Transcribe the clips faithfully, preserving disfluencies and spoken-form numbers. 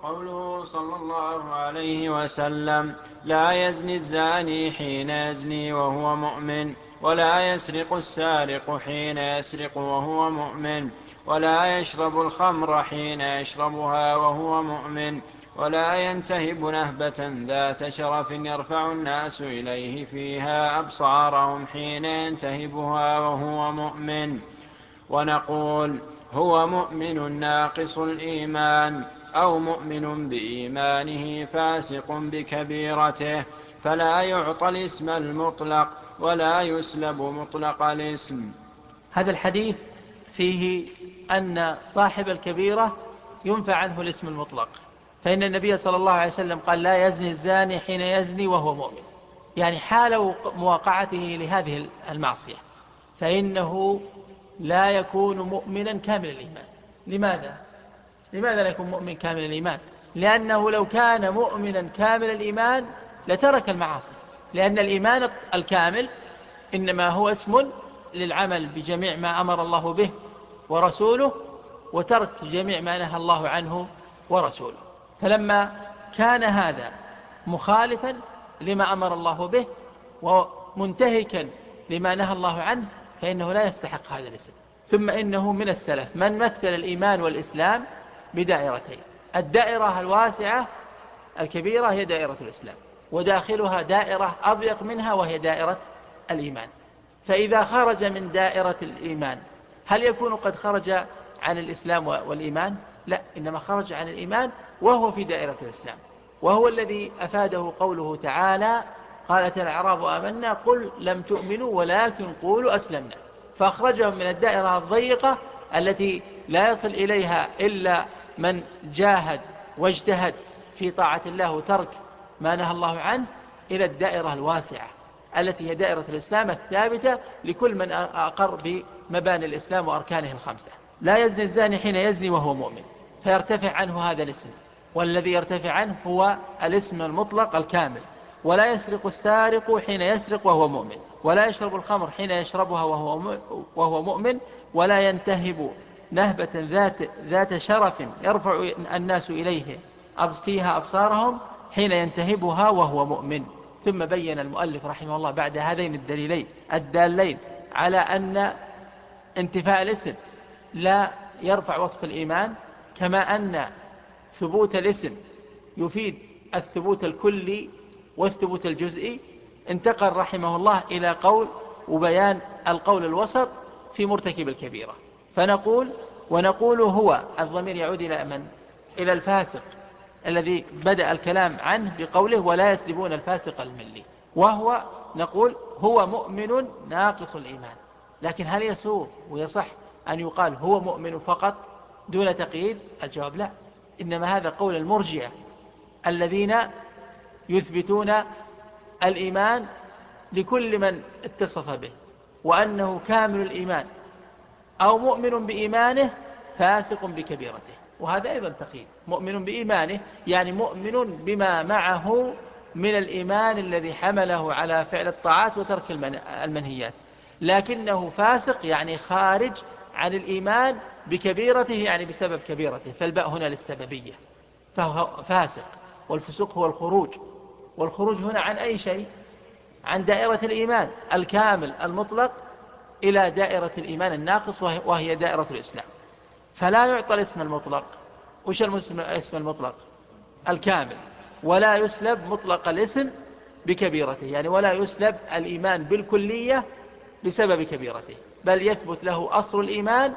قوله صلى الله عليه وسلم: لا يزني الزاني حين يزني وهو مؤمن، ولا يسرق السارق حين يسرق وهو مؤمن، ولا يشرب الخمر حين يشربها وهو مؤمن، ولا ينتهب نهبة ذات شرف يرفع الناس إليه فيها أبصارهم حين ينتهبها وهو مؤمن. ونقول: هو مؤمن ناقص الإيمان، أو مؤمن بإيمانه فاسق بكبيرته، فلا يعطى الاسم المطلق ولا يسلب مطلق الاسم. هذا الحديث فيه أن صاحب الكبيرة ينفع عنه الاسم المطلق، فإن النبي صلى الله عليه وسلم قال: لا يزني الزاني حين يزني وهو مؤمن، يعني حال مواقعته لهذه المعصية، فإنه لا يكون مؤمنا كامل الإيمان. لماذا؟ لماذا لا يكون مؤمن كامل الإيمان؟ لأنه لو كان مؤمنا كامل الإيمان لترك المعاصي، لأن الإيمان الكامل إنما هو اسم للعمل بجميع ما أمر الله به ورسوله، وترك جميع ما نهى الله عنه ورسوله. فلما كان هذا مخالفا لما أمر الله به ومنتهكا لما نهى الله عنه فإنه لا يستحق هذا الاسم. ثم إنه من السلف من مثل الإيمان والإسلام بدائرتين: الدائرة الواسعة الكبيرة هي دائرة الإسلام، وداخلها دائرة أضيق منها وهي دائرة الإيمان. فإذا خرج من دائرة الإيمان هل يكون قد خرج عن الإسلام والإيمان؟ لا، إنما خرج عن الإيمان وهو في دائرة الإسلام، وهو الذي أفاده قوله تعالى: قالت الأعراب آمنا قل لم تؤمنوا ولكن قولوا أسلمنا. فأخرجهم من الدائرة الضيقة التي لا يصل إليها إلا من جاهد واجتهد في طاعة الله وترك ما نهى الله عنه، إلى الدائرة الواسعة التي هي دائرة الإسلام الثابتة لكل من أقر بمباني الإسلام وأركانه الخمسة. لا يزني الزاني حين يزني وهو مؤمن، فيرتفع عنه هذا الاسم، والذي يرتفع عنه هو الاسم المطلق الكامل. ولا يسرق السارق حين يسرق وهو مؤمن، ولا يشرب الخمر حين يشربها وهو مؤمن، ولا ينتهب نهبة ذات, ذات شرف يرفع الناس إليه فيها أبصارهم حين ينتهبها وهو مؤمن. ثم بين المؤلف رحمه الله بعد هذين الدليلين الدالين على أن انتفاء الاسم لا يرفع وصف الإيمان، كما أن ثبوت الاسم يفيد الثبوت الكلي والثبوت الجزئي، انتقل رحمه الله إلى قول وبيان القول الوسط في مرتكب الكبيرة. فنقول ونقول هو الضمير يعود إلى من؟ إلى الفاسق الذي بدأ الكلام عنه بقوله: ولا يسلبون الفاسق الملي. وهو نقول هو مؤمن ناقص الإيمان. لكن هل يسوغ ويصح أن يقال هو مؤمن فقط دون تقييد؟ الجواب لا، إنما هذا قول المرجئة الذين يثبتون الإيمان لكل من اتصف به، وأنه كامل الإيمان أو مؤمن بإيمانه فاسق بكبيرته. وهذا أيضا تقييد: مؤمن بإيمانه يعني مؤمن بما معه من الإيمان الذي حمله على فعل الطاعات وترك المنهيات، لكنه فاسق يعني خارج عن الإيمان بكبيرته، يعني بسبب كبيرته، فالباء هنا للسببية، فهو فاسق. والفسوق هو الخروج، والخروج هنا عن أي شيء؟ عن دائرة الإيمان الكامل المطلق إلى دائرة الإيمان الناقص وهي دائرة الإسلام. فلا يعطى الاسم المطلق. وش الاسم المطلق؟ الكامل. ولا يسلب مطلق الاسم بكبيرته، يعني ولا يسلب الإيمان بالكلية بسبب كبيرته، بل يثبت له أصل الإيمان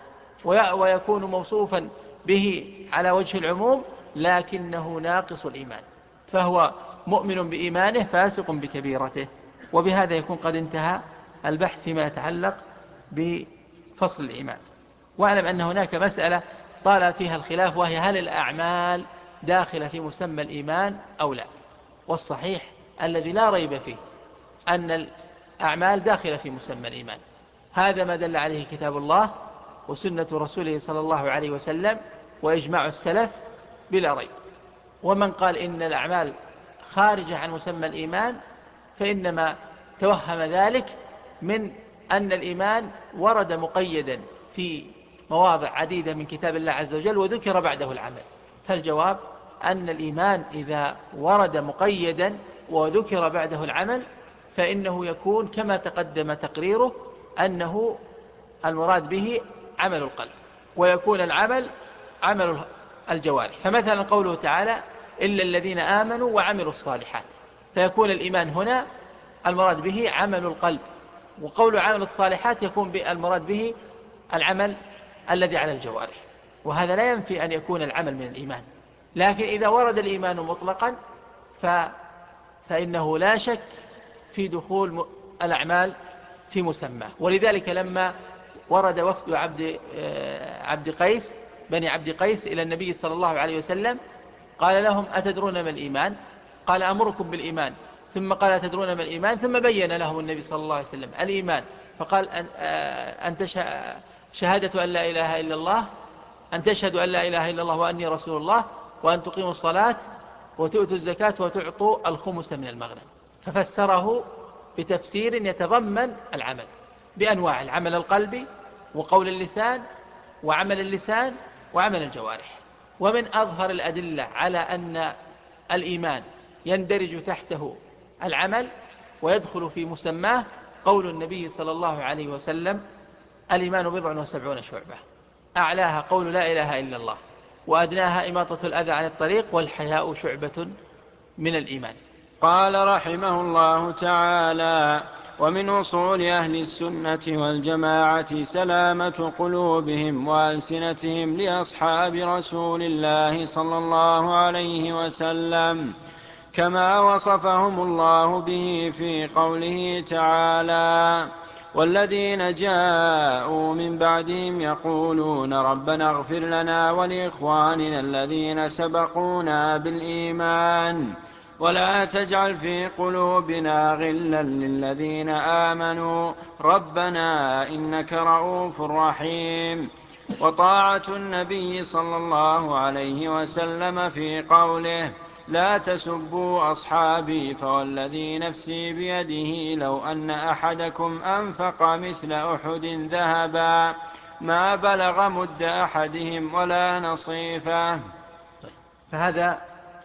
ويكون موصوفا به على وجه العموم، لكنه ناقص الإيمان، فهو مؤمن بإيمانه فاسق بكبيرته. وبهذا يكون قد انتهى البحث فيما يتعلق بفصل الإيمان. واعلم أن هناك مسألة طال فيها الخلاف، وهي هل الأعمال داخلة في مسمى الإيمان أو لا؟ والصحيح الذي لا ريب فيه أن الأعمال داخلة في مسمى الإيمان. هذا ما دل عليه كتاب الله وسنة رسوله صلى الله عليه وسلم وإجماع السلف بلا ريب. ومن قال إن الأعمال خارجة عن مسمى الإيمان فإنما توهم ذلك من أن الإيمان ورد مقيدا في مواضع عديدة من كتاب الله عز وجل وذكر بعده العمل. فالجواب أن الإيمان إذا ورد مقيدا وذكر بعده العمل فإنه يكون كما تقدم تقريره أنه المراد به عمل القلب، ويكون العمل عمل الجوارح. فمثلا قوله تعالى إلا الذين آمنوا وعملوا الصالحات، فيكون الإيمان هنا المراد به عمل القلب، وقول عمل الصالحات يكون المراد به العمل الذي على الجوارح. وهذا لا ينفي أن يكون العمل من الإيمان، لكن إذا ورد الإيمان مطلقا ف... فإنه لا شك في دخول الأعمال في مسماه. ولذلك لما ورد وفد عبد عبد قيس بني عبد قيس إلى النبي صلى الله عليه وسلم قال لهم أتدرون ما الإيمان؟ قال أمركم بالإيمان، ثم قال أتدرون ما الإيمان، ثم بين لهم النبي صلى الله عليه وسلم الإيمان، فقال أن أنت شهادة أن لا إله إلا الله، أن تشهدوا أن لا إله إلا الله وأني رسول الله، وأن تقيموا الصلاة وتؤتوا الزكاة وتعطوا الخمس من المغنم. ففسره بتفسير يتضمن العمل بأنواع العمل القلبي وقول اللسان وعمل اللسان وعمل الجوارح. ومن أظهر الأدلة على أن الإيمان يندرج تحته العمل ويدخل في مسماه قول النبي صلى الله عليه وسلم الإيمان بضع وسبعون شعبة، أعلاها قول لا إله إلا الله، وأدناها إماطة الأذى عن الطريق، والحياء شعبة من الإيمان. قال رحمه الله تعالى: ومن أصول أهل السنة والجماعة سلامة قلوبهم وألسنتهم لأصحاب رسول الله صلى الله عليه وسلم، كما وصفهم الله به في قوله تعالى: والذين جاءوا من بعدهم يقولون ربنا اغفر لنا ولإخواننا الذين سبقونا بالإيمان ولا تجعل في قلوبنا غلا للذين آمنوا ربنا إنك رؤوف رحيم. وطاعة النبي صلى الله عليه وسلم في قوله: لا تسبوا أصحابي فوالذي نفسي بيده لو أن أحدكم أنفق مثل أحد ذهبا ما بلغ مد أحدهم ولا نصيفه. فهذا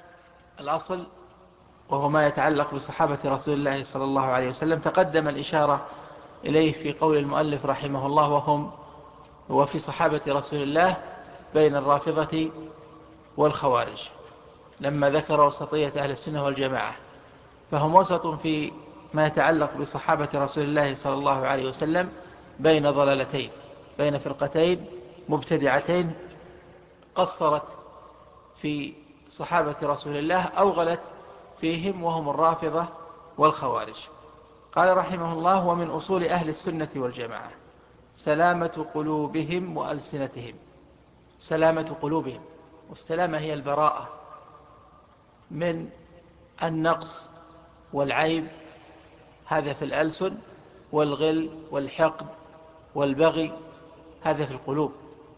الأصل وهو ما يتعلق بصحابة رسول الله صلى الله عليه وسلم تقدم الإشارة إليه في قول المؤلف رحمه الله وهم وفي صحابة رسول الله بين الرافضة والخوارج، لما ذكر وسطية أهل السنة والجماعة، فهم وسط في ما يتعلق بصحابة رسول الله صلى الله عليه وسلم بين ضلالتين، بين فرقتين مبتدعتين قصرت في صحابة رسول الله أو غلت فيهم، وهم الرافضة والخوارج. قال رحمه الله: ومن أصول أهل السنة والجماعة سلامة قلوبهم وألسنتهم. سلامة قلوبهم، والسلامة هي البراءة من النقص والعيب، هذا في الألسن، والغل والحقد والبغي هذا في القلوب.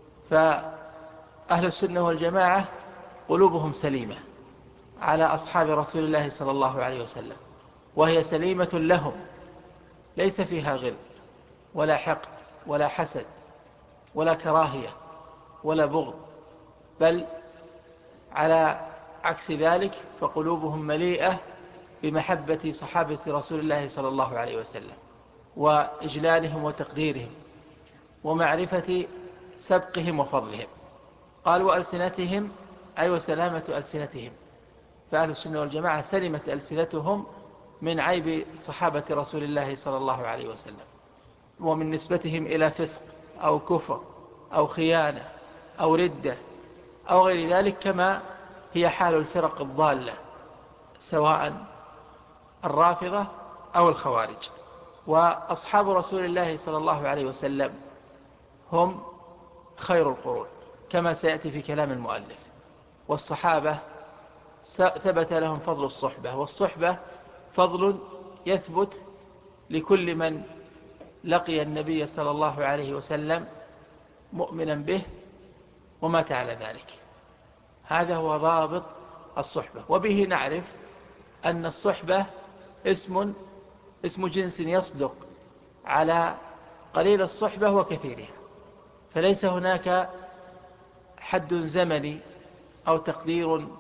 فأهل السنة والجماعة قلوبهم سليمة على أصحاب رسول الله صلى الله عليه وسلم، وهي سليمة لهم، ليس فيها غل ولا حقد ولا حسد ولا كراهية ولا بغض، بل على عكس ذلك فقلوبهم مليئة بمحبة صحابة رسول الله صلى الله عليه وسلم وإجلالهم وتقديرهم ومعرفة سبقهم وفضلهم. قال وألسنتهم أي وسلامة ألسنتهم، فأهل السنة والجماعة سلمت ألسنتهم من عيب صحابة رسول الله صلى الله عليه وسلم ومن نسبتهم إلى فسق أو كفر أو خيانة أو ردة أو غير ذلك، كما هي حال الفرق الضالة سواء الرافضة أو الخوارج. وأصحاب رسول الله صلى الله عليه وسلم هم خير القرون كما سيأتي في كلام المؤلف، والصحابة ثبت لهم فضل الصحبة، والصحبة فضل يثبت لكل من لقي النبي صلى الله عليه وسلم مؤمنا به ومات على ذلك. هذا هو ضابط الصحبة، وبه نعرف أن الصحبة اسم اسم جنس يصدق على قليل الصحبة وكثيرها، فليس هناك حد زمني أو تقدير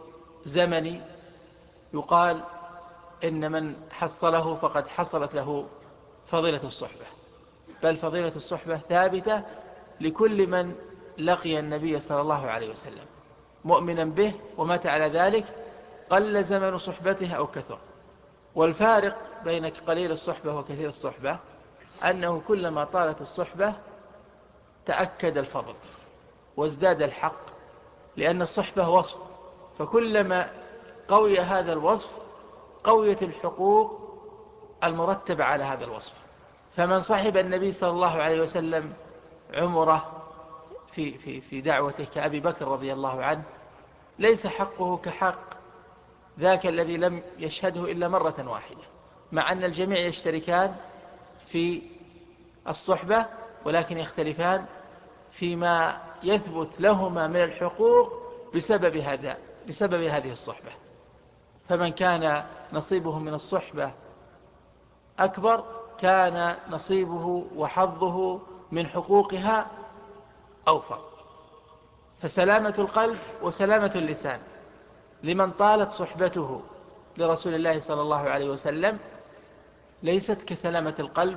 زمني يقال إن من حصله فقد حصلت له فضيلة الصحبة، بل فضيلة الصحبة ثابتة لكل من لقي النبي صلى الله عليه وسلم مؤمنا به ومات على ذلك، قل زمن صحبته أو كثر. والفارق بين قليل الصحبة وكثير الصحبة أنه كلما طالت الصحبة تأكد الفضل وازداد الحق، لأن الصحبة وصف، فكلما قوي هذا الوصف قويت الحقوق المرتبة على هذا الوصف. فمن صحب النبي صلى الله عليه وسلم عمره في, في, في دعوته كأبي بكر رضي الله عنه ليس حقه كحق ذاك الذي لم يشهده إلا مرة واحدة، مع أن الجميع يشتركان في الصحبة ولكن يختلفان فيما يثبت لهما من الحقوق بسبب هذا بسبب هذه الصحبة. فمن كان نصيبه من الصحبة أكبر كان نصيبه وحظه من حقوقها أوفر. فسلامة القلب وسلامة اللسان لمن طالت صحبته لرسول الله صلى الله عليه وسلم ليست كسلامة القلب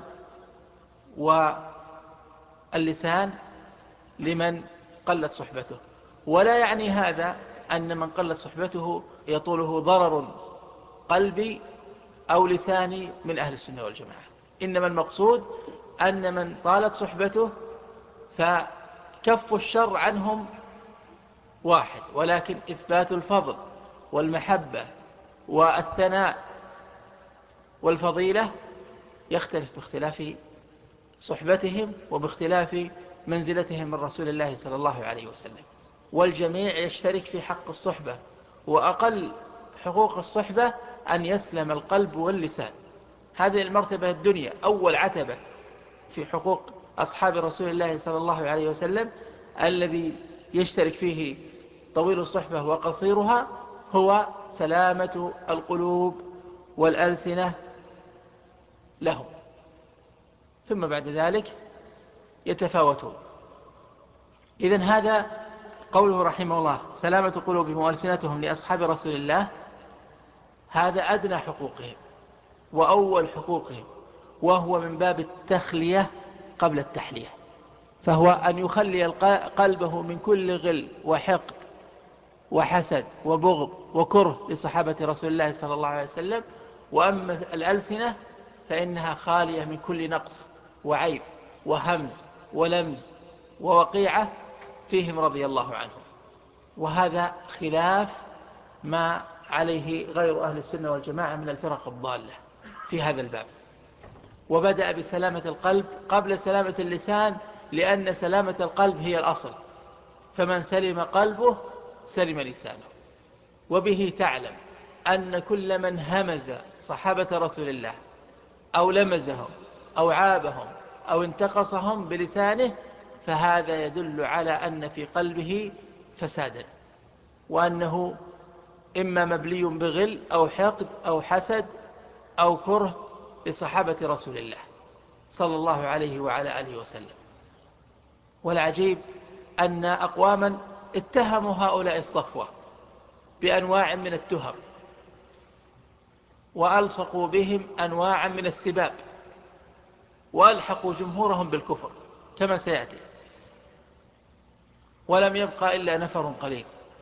واللسان لمن قلت صحبته. ولا يعني هذا أن من قلت صحبته يطوله ضرر قلبي أو لساني من أهل السنة والجماعة، إنما المقصود أن من طالت صحبته فكف الشر عنهم واحد، ولكن إثبات الفضل والمحبة والثناء والفضيلة يختلف باختلاف صحبتهم وباختلاف منزلتهم من رسول الله صلى الله عليه وسلم. والجميع يشترك في حق الصحبة، وأقل حقوق الصحبة أن يسلم القلب واللسان. هذه المرتبة الدنيا أول عتبة في حقوق أصحاب رسول الله صلى الله عليه وسلم، الذي يشترك فيه طويل الصحبة وقصيرها هو سلامة القلوب والألسنة لهم، ثم بعد ذلك يتفاوتون. إذن هذا قوله رحمه الله سلامة قلوبهم وألسنتهم لأصحاب رسول الله، هذا أدنى حقوقهم وأول حقوقهم، وهو من باب التخلية قبل التحلية، فهو أن يخلي قلبه من كل غل وحقد وحسد وبغض وكره لصحابة رسول الله صلى الله عليه وسلم. وأما الألسنة فإنها خالية من كل نقص وعيب وهمز ولمز ووقيعة فيهم رضي الله عنهم. وهذا خلاف ما عليه غير أهل السنة والجماعة من الفرق الضالة في هذا الباب. وبدأ بسلامة القلب قبل سلامة اللسان، لأن سلامة القلب هي الأصل، فمن سلم قلبه سلم لسانه. وبه تعلم أن كل من همز صحابة رسول الله أو لمزهم أو عابهم أو انتقصهم بلسانه فهذا يدل على أن في قلبه فسادا، وأنه إما مبلي بغل أو حقد أو حسد أو كره لصحابة رسول الله صلى الله عليه وعلى آله وسلم. والعجيب أن أقواما اتهموا هؤلاء الصفوة بأنواع من التهم وألصقوا بهم أنواعا من السباب وألحقوا جمهورهم بالكفر كما سيأتي، ولم يبقى إلا نفر قليل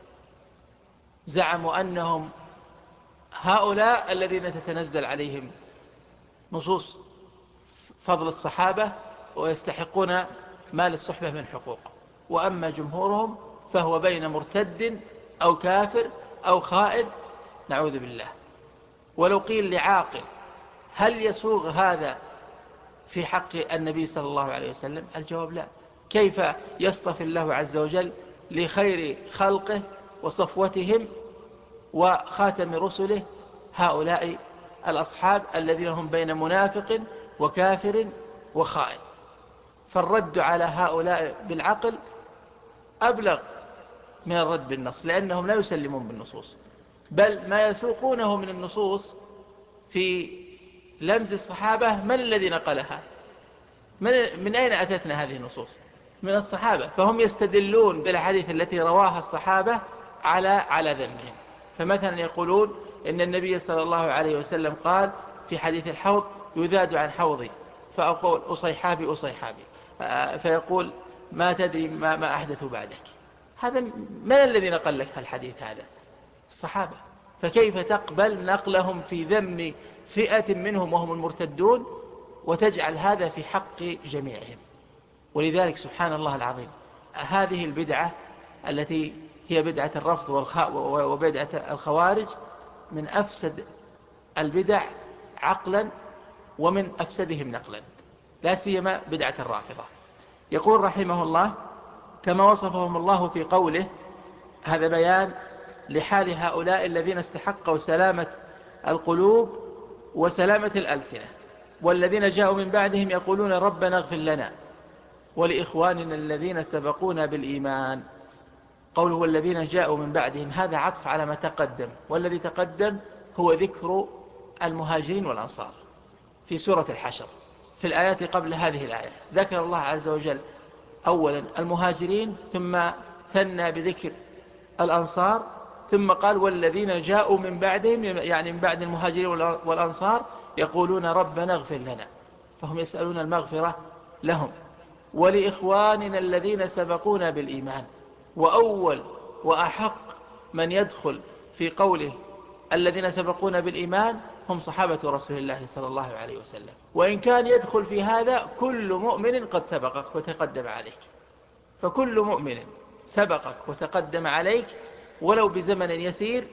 زعموا أنهم هؤلاء الذين تتنزل عليهم نصوص فضل الصحابة ويستحقون ما للصحبة من حقوق، وأما جمهورهم فهو بين مرتد أو كافر أو خائن نعوذ بالله. ولو قيل لعاقل هل يسوغ هذا في حق النبي صلى الله عليه وسلم؟ الجواب لا. كيف يصطفي الله عز وجل لخير خلقه وصفوتهم وخاتم رسله هؤلاء الأصحاب الذين هم بين منافق وكافر وخائن؟ فالرد على هؤلاء بالعقل أبلغ من الرد بالنص، لأنهم لا يسلمون بالنصوص، بل ما يسوقونه من النصوص في لمز الصحابة من الذي نقلها؟ من, من أين أتتنا هذه النصوص؟ من الصحابة، فهم يستدلون بالحديث التي رواها الصحابة على على ذمهم. فمثلا يقولون إن النبي صلى الله عليه وسلم قال في حديث الحوض يذاد عن حوضي، فأقول أصيحابي أصيحابي، فيقول ما تدري ما, ما أحدث بعدك. هذا من الذي نقل لك الحديث هذا؟ الصحابة. فكيف تقبل نقلهم في ذم فئة منهم وهم المرتدون وتجعل هذا في حق جميعهم؟ ولذلك سبحان الله العظيم، هذه البدعة التي هي بدعة الرفض وبدعة الخوارج من أفسد البدع عقلا ومن أفسدهم نقلا، لا سيما بدعة الرافضة. يقول رحمه الله: كما وصفهم الله في قوله، هذا بيان لحال هؤلاء الذين استحقوا سلامة القلوب وسلامة الألسنة. والذين جاءوا من بعدهم يقولون ربنا اغفر لنا ولإخواننا الذين سبقونا بالإيمان. قوله والذين جاءوا من بعدهم هذا عطف على ما تقدم، والذي تقدم هو ذكر المهاجرين والأنصار في سورة الحشر. في الآيات قبل هذه الآية ذكر الله عز وجل أولا المهاجرين، ثم ثنى بذكر الأنصار، ثم قال والذين جاءوا من بعدهم، يعني من بعد المهاجرين والأنصار، يقولون ربنا اغفر لنا، فهم يسألون المغفرة لهم، ولإخواننا الذين سبقونا بالإيمان. وأول وأحق من يدخل في قوله الذين سبقونا بالإيمان هم صحابة رسول الله صلى الله عليه وسلم، وإن كان يدخل في هذا كل مؤمن قد سبقك وتقدم عليك، فكل مؤمن سبقك وتقدم عليك ولو بزمن يسير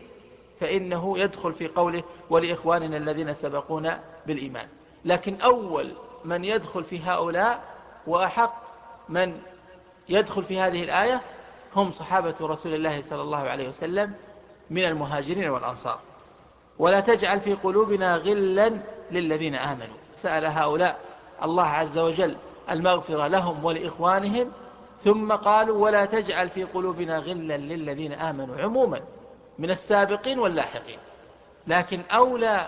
فإنه يدخل في قوله ولإخواننا الذين سبقونا بالإيمان. لكن أول من يدخل في هؤلاء وأحق من يدخل في هذه الآية هم صحابة رسول الله صلى الله عليه وسلم من المهاجرين والأنصار. ولا تجعل في قلوبنا غلا للذين آمنوا، سأل هؤلاء الله عز وجل المغفرة لهم ولإخوانهم، ثم قالوا ولا تجعل في قلوبنا غلا للذين آمنوا عموما من السابقين واللاحقين. لكن أولى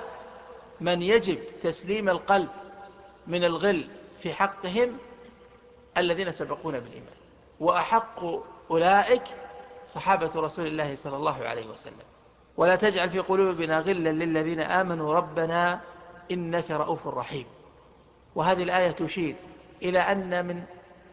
من يجب تسليم القلب من الغل في حقهم الذين سبقونا بالإيمان، وأحق أولئك صحابة رسول الله صلى الله عليه وسلم. ولا تجعل في قلوبنا غلا للذين آمنوا ربنا إنك رؤوف رحيم. وهذه الآية تشير إلى أن من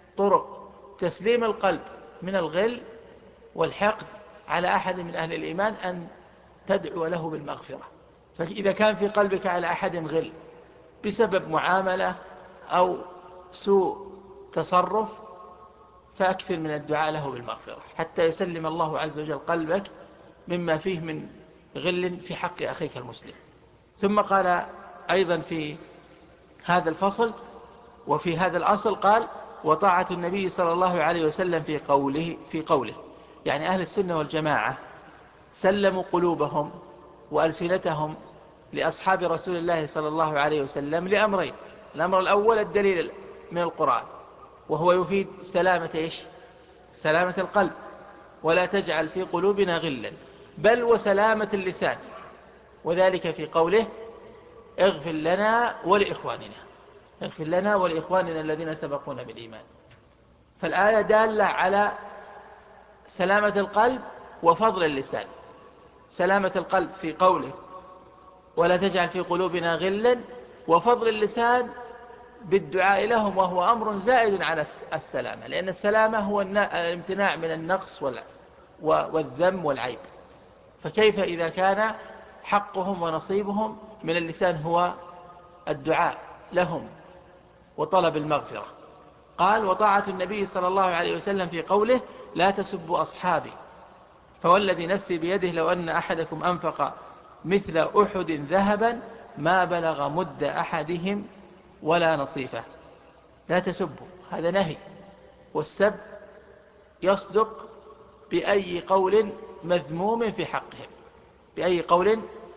طرق تسليم القلب من الغل والحقد على أحد من أهل الإيمان أن تدعو له بالمغفرة. فإذا كان في قلبك على أحد غل بسبب معاملة أو سوء تصرف فأكثر من الدعاء له بالمغفرة حتى يسلم الله عز وجل قلبك مما فيه من غل في حق أخيك المسلم. ثم قال أيضا في هذا الفصل وفي هذا الأصل قال وطاعة النبي صلى الله عليه وسلم في قوله, في قوله يعني أهل السنة والجماعة سلموا قلوبهم وألسنتهم لأصحاب رسول الله صلى الله عليه وسلم لأمرين. الأمر الأول الدليل من القرآن وهو يفيد سلامة إيش؟ سلامة القلب، ولا تجعل في قلوبنا غلا، بل وسلامة اللسان، وذلك في قوله اغفر لنا ولإخواننا، اغفر لنا ولإخواننا الذين سبقونا بالإيمان. فالآية دالة على سلامة القلب وفضل اللسان. سلامة القلب في قوله ولا تجعل في قلوبنا غلا، وفضل اللسان بالدعاء لهم، وهو أمر زائد على السلامة، لأن السلامة هو الامتناع من النقص والذم والعيب. فكيف إذا كان حقهم ونصيبهم من اللسان هو الدعاء لهم وطلب المغفرة؟ قال وطاعة النبي صلى الله عليه وسلم في قوله لا تسبوا أصحابي فوالذي نفسي بيده لو أن أحدكم أنفق مثل أحد ذهبا ما بلغ مد أحدهم ولا نصيفه. لا تسبوا، هذا نهي، والسب يصدق بأي قول مذموم في حقهم، بأي قول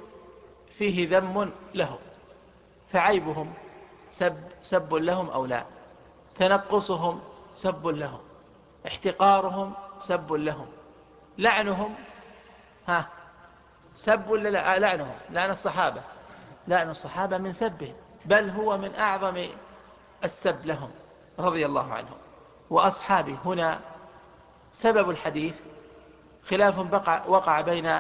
فيه ذم لهم، فعيبهم سب, سب لهم أو لا، تنقصهم سب لهم، احتقارهم سب لهم، لعنهم ها سب ولا لا؟ لعنهم، لعن الصحابة، لعن الصحابة من سبهم، بل هو من أعظم السب لهم رضي الله عنهم. وأصحابه هنا سبب الحديث خلاف بقع وقع بين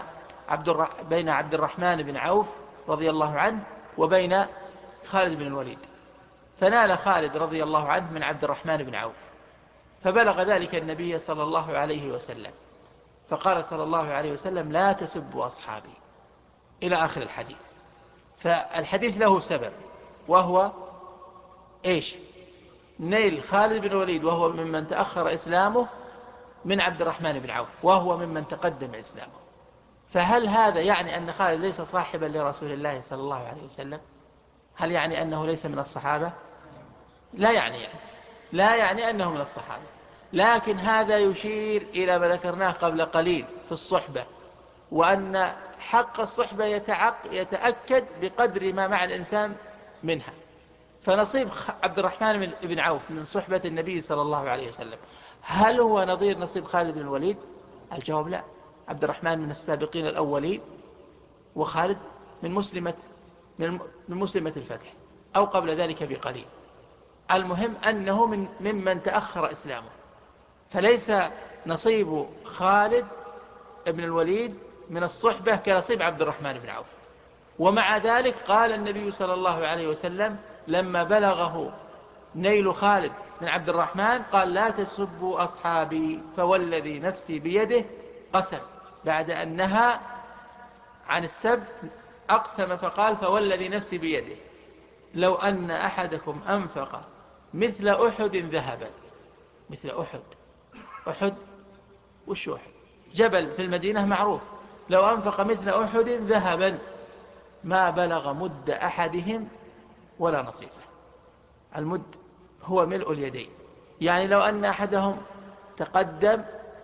عبد الر... بين عبد الرحمن بن عوف رضي الله عنه وبين خالد بن الوليد، فنال خالد رضي الله عنه من عبد الرحمن بن عوف، فبلغ ذلك النبي صلى الله عليه وسلم، فقال صلى الله عليه وسلم: لا تسبوا أصحابي، إلى آخر الحديث. فالحديث له سبب، وهو إيش؟ نيل خالد بن الوليد وهو ممن تأخر إسلامه من عبد الرحمن بن عوف، وهو ممن تقدم إسلامه. فهل هذا يعني أن خالد ليس صاحبا لرسول الله صلى الله عليه وسلم؟ هل يعني أنه ليس من الصحابة؟ لا يعني, يعني لا يعني أنه من الصحابة، لكن هذا يشير إلى ما ذكرناه قبل قليل في الصحبة، وأن حق الصحبة يتعق يتأكد بقدر ما مع الإنسان منها. فنصيب عبد الرحمن بن عوف من صحبة النبي صلى الله عليه وسلم هل هو نظير نصيب خالد بن الوليد؟ الجواب لا. عبد الرحمن من السابقين الأولين، وخالد من مسلمة من مسلمة الفتح أو قبل ذلك بقليل. المهم أنه من ممن تأخر إسلامه، فليس نصيب خالد بن الوليد من الصحبة كنصيب عبد الرحمن بن عوف. ومع ذلك قال النبي صلى الله عليه وسلم لما بلغه نيل خالد من عبد الرحمن قال: لا تسبوا أصحابي فوالذي نفسي بيده، قسم بعد أن نهى عن السب، أقسم فقال: فوالذي نفسي بيده لو أن أحدكم أنفق مثل أحد ذهبا. مثل أحد، أحد وش أحد؟ جبل في المدينة معروف. لو أنفق مثل أحد ذهبا ما بلغ مد أحدهم ولا نصيفه. المد هو ملء اليدين، يعني لو أن أحدهم تقدم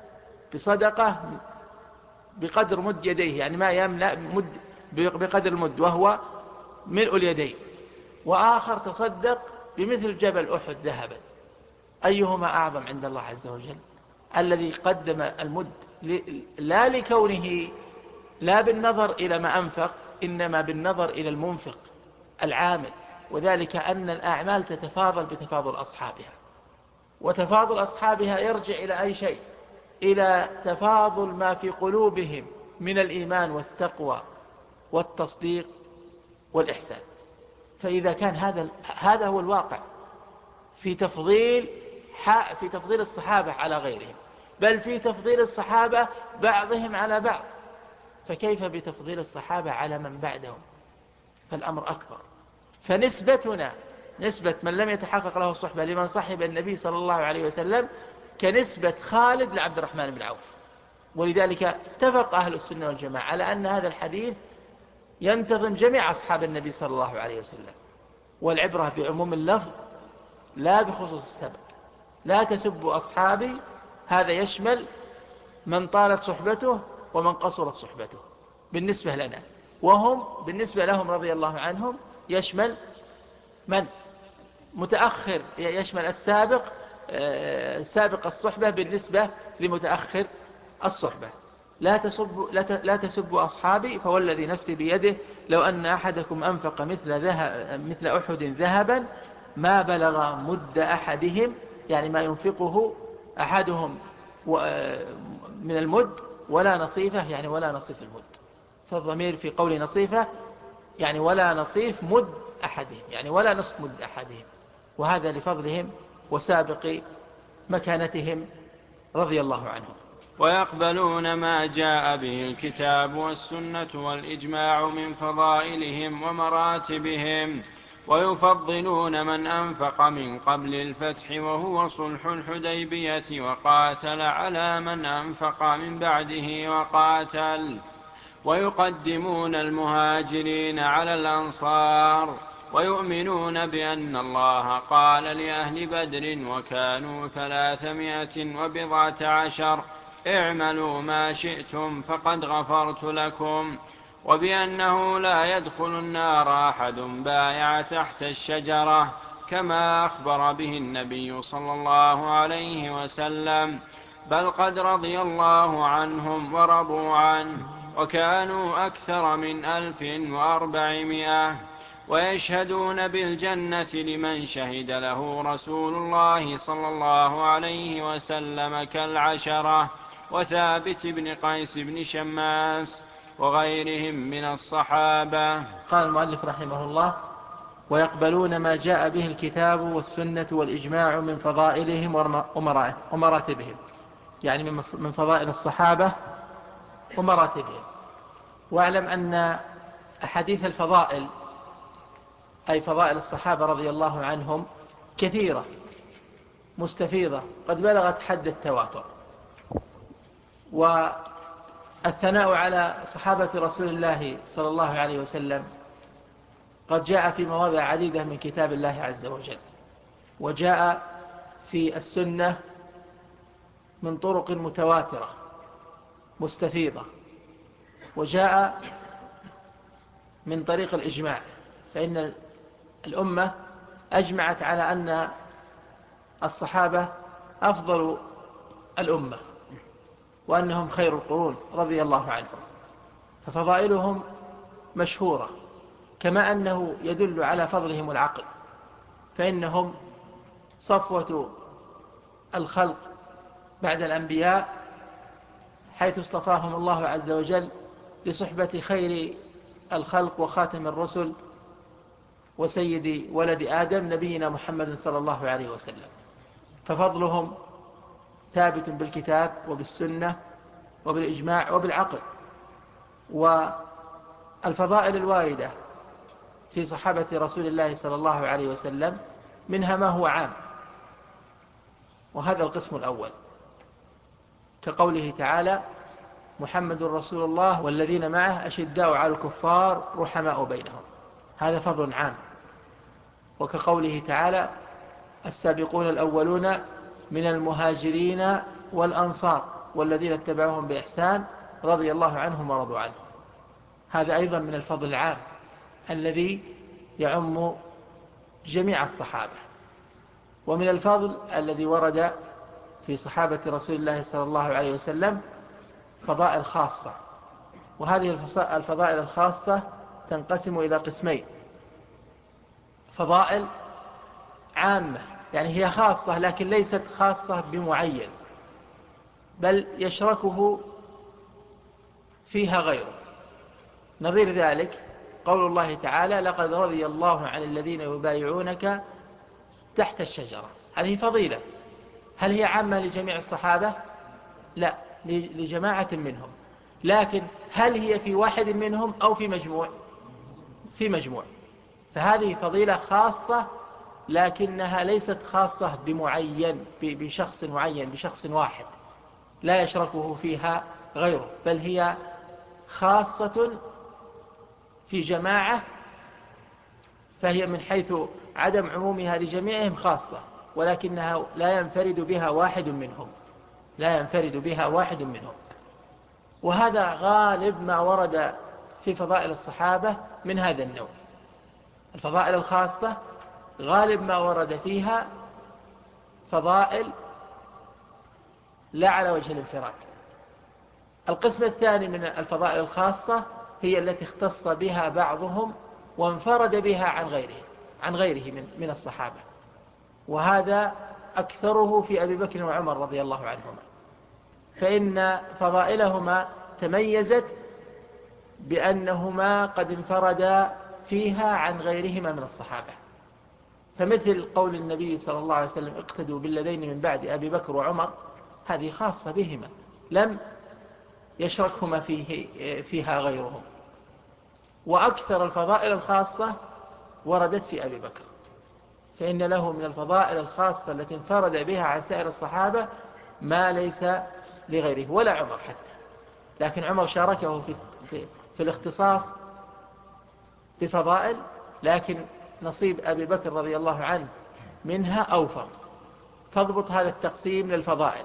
بصدقة بقدر مد يديه، يعني ما يملأ مد بقدر المد وهو ملء اليدين، وآخر تصدق بمثل جبل أحد ذهبا، أيهما أعظم عند الله عز وجل؟ الذي قدم المد لا لكونه لا بالنظر إلى ما أنفق، إنما بالنظر إلى المنفق العامل، وذلك أن الأعمال تتفاضل بتفاضل أصحابها، وتفاضل أصحابها يرجع إلى أي شيء؟ إلى تفاضل ما في قلوبهم من الإيمان والتقوى والتصديق والإحسان. فإذا كان هذا هذا هو الواقع في تفضيل في تفضيل الصحابة على غيرهم، بل في تفضيل الصحابة بعضهم على بعض، فكيف بتفضيل الصحابة على من بعدهم؟ فالأمر أكبر. فنسبتنا نسبة من لم يتحقق له الصحبة لمن صحب النبي صلى الله عليه وسلم كنسبة خالد لعبد الرحمن بن عوف. ولذلك اتفق أهل السنة والجماعة على أن هذا الحديث ينتظم جميع أصحاب النبي صلى الله عليه وسلم، والعبرة بعموم اللفظ لا بخصوص السبب. لا تسبوا أصحابي، هذا يشمل من طالت صحبته ومن قصرت صحبته بالنسبة لنا، وهم بالنسبة لهم رضي الله عنهم يشمل من متأخر، يشمل السابق سابق الصحبة بالنسبة لمتأخر الصحبة. لا تسبوا لا تسبوا أصحابي فوالذي نفسي بيده لو أن أحدكم أنفق مثل ذهب مثل أحد ذهبا ما بلغ مد أحدهم، يعني ما ينفقه أحدهم من المد، ولا نصيفه، يعني ولا نصيف المد. فالضمير في قول نصيفه يعني ولا نصيف مد أحدهم، يعني ولا نصف مد أحدهم، وهذا لفضلهم وسابق مكانتهم رضي الله عنهم. ويقبلون ما جاء به الكتاب والسنة والإجماع من فضائلهم ومراتبهم، ويفضلون من أنفق من قبل الفتح وهو صلح الحديبية وقاتل على من أنفق من بعده وقاتل، ويقدمون المهاجرين على الأنصار، ويؤمنون بأن الله قال لأهل بدر وكانوا ثلاثمائة وبضعة عشر: اعملوا ما شئتم فقد غفرت لكم، وبأنه لا يدخل النار أحد بايع تحت الشجرة، كما أخبر به النبي صلى الله عليه وسلم، بل قد رضي الله عنهم ورضوا عنه، وكانوا أكثر من ألف وأربعمائة، ويشهدون بالجنة لمن شهد له رسول الله صلى الله عليه وسلم كالعشرة وثابت بن قيس بن شماس وغيرهم من الصحابة. قال المؤلف رحمه الله: ويقبلون ما جاء به الكتاب والسنة والإجماع من فضائلهم ومراتبهم، يعني من فضائل الصحابة ومراتبهم. واعلم أن أحاديث الفضائل، أي فضائل الصحابة رضي الله عنهم، كثيرة مستفيضة قد بلغت حد التواتر. والثناء على صحابة رسول الله صلى الله عليه وسلم قد جاء في مواضع عديدة من كتاب الله عز وجل، وجاء في السنة من طرق متواترة مستفيضة، وجاء من طريق الإجماع، فإن الأمة أجمعت على أن الصحابة أفضل الأمة وأنهم خير القرون رضي الله عنهم، ففضائلهم مشهورة، كما أنه يدل على فضلهم العقل، فإنهم صفوة الخلق بعد الأنبياء، حيث اصطفاهم الله عز وجل لصحبة خير الخلق وخاتم الرسل وسيد ولد آدم نبينا محمد صلى الله عليه وسلم، ففضلهم ثابت بالكتاب وبالسنة وبالإجماع وبالعقل. والفضائل الواردة في صحابة رسول الله صلى الله عليه وسلم منها ما هو عام، وهذا القسم الأول، كقوله تعالى: محمد رسول الله والذين معه أشداء على الكفار رحماء بينهم، هذا فضل عام. وكقوله تعالى: السابقون الأولون من المهاجرين والأنصار والذين اتبعوهم بإحسان رضي الله عنهم ورضوا عنه، هذا أيضا من الفضل العام الذي يعم جميع الصحابة. ومن الفضل الذي ورد في صحابة رسول الله صلى الله عليه وسلم فضائل خاصة، وهذه الفضائل الخاصة تنقسم إلى قسمين: فضائل عامة، يعني هي خاصة لكن ليست خاصة بمعين، بل يشركه فيها غيره. نظير ذلك قول الله تعالى: لقد رضي الله عن الذين يبايعونك تحت الشجرة، هذه فضيلة. هل هي عامة لجميع الصحابة؟ لا، لجماعة منهم، لكن هل هي في واحد منهم أو في مجموع؟ في مجموع، فهذه فضيلة خاصة، لكنها ليست خاصة بمعين، بشخص معين، بشخص واحد لا يشركه فيها غيره، بل هي خاصة في جماعة، فهي من حيث عدم عمومها لجميعهم خاصة، ولكنها لا ينفرد بها واحد منهم، لا ينفرد بها واحد منهم. وهذا غالب ما ورد في فضائل الصحابة من هذا النوع. الفضائل الخاصة غالب ما ورد فيها فضائل لا على وجه الانفراد. القسم الثاني من الفضائل الخاصة هي التي اختص بها بعضهم وانفرد بها عن غيره عن غيره من من الصحابة، وهذا أكثره في أبي بكر وعمر رضي الله عنهما، فإن فضائلهما تميزت بأنهما قد انفردا فيها عن غيرهما من الصحابة. فمثل قول النبي صلى الله عليه وسلم: اقتدوا بالذين من بعد أبي بكر وعمر، هذه خاصة بهما، لم يشركهما فيه فيها غيرهم. وأكثر الفضائل الخاصة وردت في أبي بكر، فإن له من الفضائل الخاصة التي انفرد بها عن سائر الصحابة ما ليس لغيره، ولا عمر حتى، لكن عمر شاركه في, في, في الاختصاص بفضائل، لكن نصيب أبي بكر رضي الله عنه منها أوفر. فاضبط هذا التقسيم للفضائل.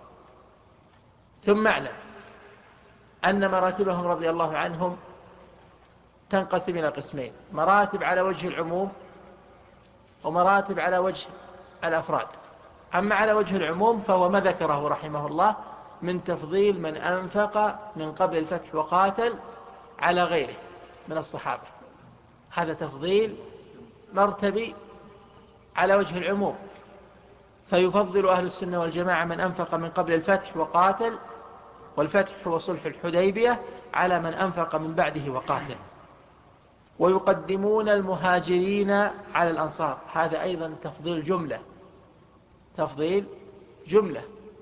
ثم اعلم أن مراتبهم رضي الله عنهم تنقسم إلى قسمين: مراتب على وجه العموم ومراتب على وجه الأفراد. أما على وجه العموم فهو ما ذكره رحمه الله من تفضيل من أنفق من قبل الفتح وقاتل على غيره من الصحابة، هذا تفضيل مرتبي على وجه العموم، فيفضل أهل السنة والجماعة من أنفق من قبل الفتح وقاتل، والفتح هو صلح الحديبية، على من أنفق من بعده وقاتل، ويقدمون المهاجرين على الأنصار. هذا أيضا تفضيل جملة، تفضيل جملة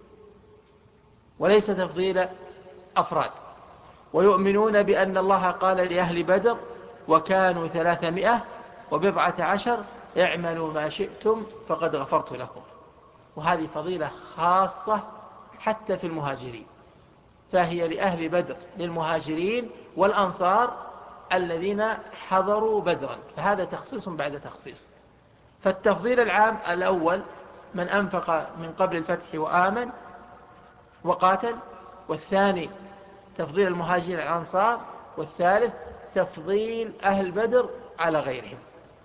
وليس تفضيل أفراد. ويؤمنون بأن الله قال لأهل بدر وكانوا ثلاثمائة وبضعة عشر اعملوا ما شئتم فقد غفرت لكم. وهذه فضيلة خاصة حتى في المهاجرين، فهي لأهل بدر للمهاجرين والأنصار الذين حضروا بدرا، فهذا تخصيص بعد تخصيص. فالتفضيل العام الأول من أنفق من قبل الفتح وآمن وقاتل، والثاني تفضيل المهاجرين على الأنصار، والثالث تفضيل أهل بدر على غيرهم.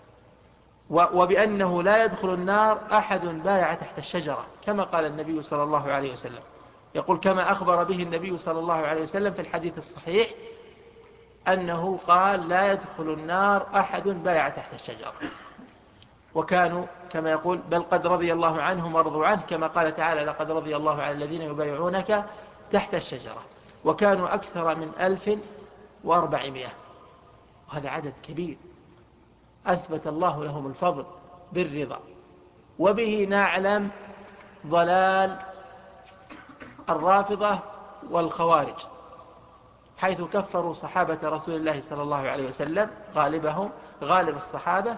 وبأنه لا يدخل النار أحد بايع تحت الشجرة، كما قال النبي صلى الله عليه وسلم. يقول كما أخبر به النبي صلى الله عليه وسلم في الحديث الصحيح أنه قال لا يدخل النار أحد بايع تحت الشجرة. وكانوا كما يقول بل قد رضي الله عنهم ورضوا عنه، كما قال تعالى لقد رضي الله عن الذين يبايعونك تحت الشجرة. وكانوا أكثر من ألف وأربعمائة، وهذا عدد كبير أثبت الله لهم الفضل بالرضا. وبه نعلم ضلال الرافضة والخوارج، حيث كفروا صحابة رسول الله صلى الله عليه وسلم غالبهم غالب الصحابة،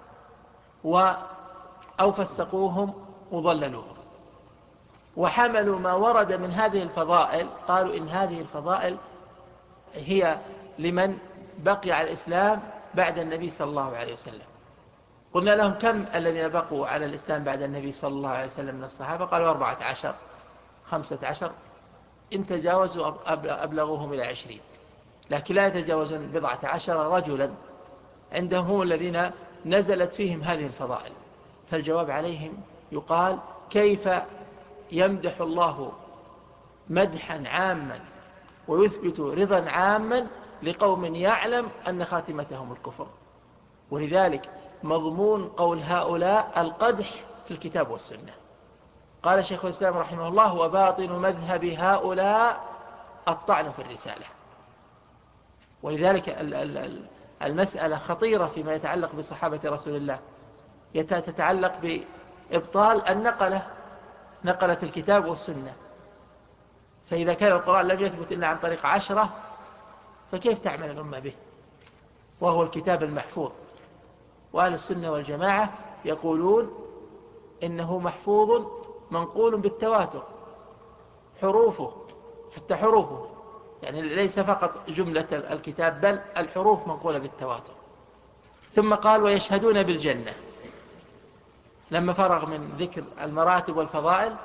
أو فسقوهم وضللوهم، وحملوا ما ورد من هذه الفضائل، قالوا إن هذه الفضائل هي لمن بقي على الإسلام بعد النبي صلى الله عليه وسلم. قلنا لهم كم الذين بقوا على الإسلام بعد النبي صلى الله عليه وسلم من الصحابة؟ قالوا أربعة عشر خمسة عشر، إن تجاوزوا أبلغوهم إلى عشرين، لكن لا يتجاوزون بضعة عشر رجلا عندهم هم الذين نزلت فيهم هذه الفضائل. فالجواب عليهم يقال كيف يمدح الله مدحا عاما ويثبت رضا عاما لقوم يعلم أن خاتمتهم الكفر؟ ولذلك مضمون قول هؤلاء القدح في الكتاب والسنة. قال شيخ الإسلام رحمه الله وباطن مذهب هؤلاء الطعن في الرسالة. ولذلك المسألة خطيرة فيما يتعلق بصحابة رسول الله، تتعلق بإبطال النقلة، نقلة الكتاب والسنة. فإذا كان القرآن لم يثبت إلا عن طريق عشرة، فكيف تعمل الأمة به وهو الكتاب المحفوظ؟ وأهل السنة والجماعة يقولون إنه محفوظ منقول بالتواتر، حروفه حتى حروفه، يعني ليس فقط جملة الكتاب بل الحروف منقولة بالتواتر. ثم قال ويشهدون بالجنة، لما فرغ من ذكر المراتب والفضائل،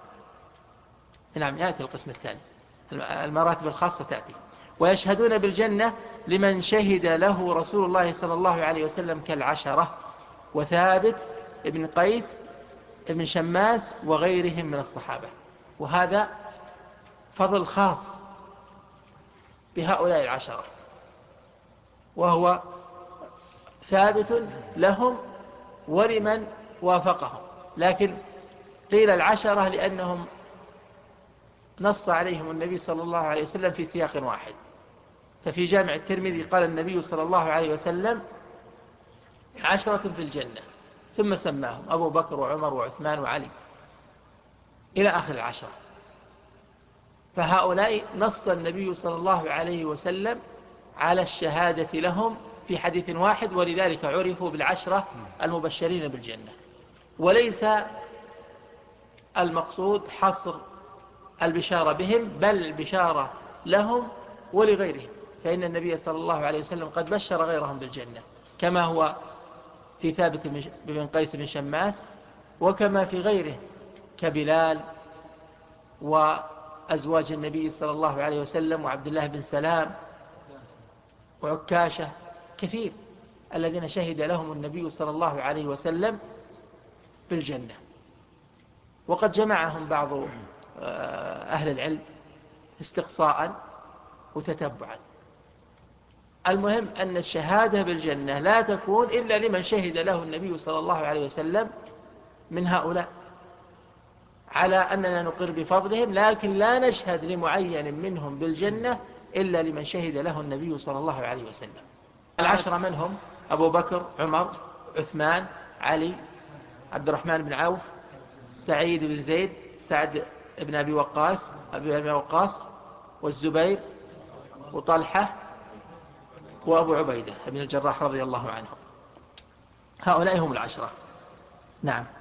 نعم يأتي القسم الثاني، المراتب الخاصة تأتي. ويشهدون بالجنة لمن شهد له رسول الله صلى الله عليه وسلم كالعشرة وثابت ابن قيس ابن شماس وغيرهم من الصحابة. وهذا فضل خاص بهؤلاء العشرة، وهو ثابت لهم ولمن وافقهم، لكن قيل العشرة لأنهم نص عليهم النبي صلى الله عليه وسلم في سياق واحد. ففي جامع الترمذي قال النبي صلى الله عليه وسلم عشرة في الجنة، ثم سماهم أبو بكر وعمر وعثمان وعلي إلى آخر العشرة. فهؤلاء نص النبي صلى الله عليه وسلم على الشهادة لهم في حديث واحد، ولذلك عرفوا بالعشرة المبشرين بالجنة. وليس المقصود حصر البشارة بهم، بل البشارة لهم ولغيرهم، فإن النبي صلى الله عليه وسلم قد بشر غيرهم بالجنة، كما هو في ثابت بن قيس بن شماس، وكما في غيره كبلال وأزواج النبي صلى الله عليه وسلم وعبد الله بن سلام وعكاشة، كثير الذين شهد لهم النبي صلى الله عليه وسلم بالجنة. وقد جمعهم بعض أهل العلم استقصاء وتتبعا. المهم أن الشهادة بالجنة لا تكون إلا لمن شهد له النبي صلى الله عليه وسلم من هؤلاء، على أننا نقر بفضلهم، لكن لا نشهد لمعين منهم بالجنة إلا لمن شهد له النبي صلى الله عليه وسلم. العشرة من هم؟ أبو بكر، عمر، عثمان، علي، عبد الرحمن بن عوف، سعيد بن زيد، سعد بن أبي وقاص أبي أبي وقاص والزبير وطلحة وأبو عبيدة بن الجراح رضي الله عنهم. هؤلاء هم العشرة. نعم.